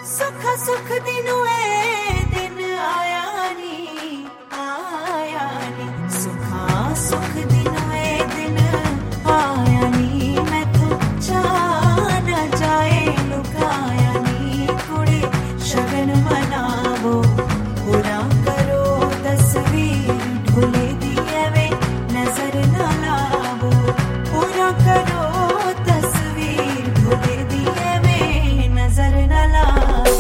सुख सुख दिनों ए दिन आया नी सुखा सुख दिनों ए दिन आया नी मैं तो जाना जाए लुकाया नी कुड़े शगन मनावो पूरा करो तस्वीर ढोले दिए वे नजर न लावो पूरा करो तस्वीर ढोले दिए वे नजर न लावो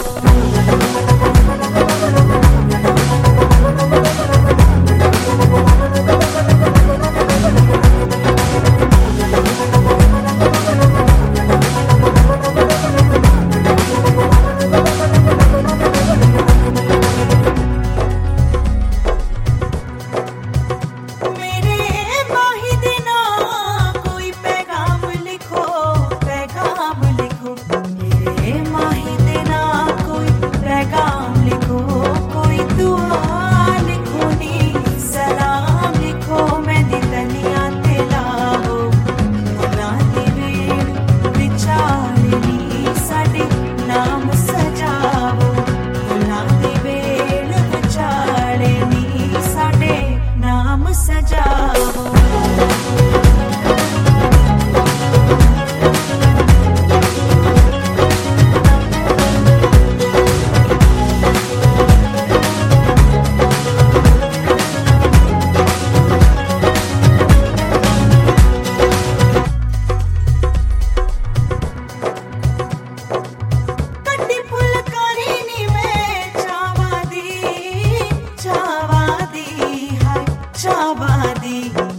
चावादी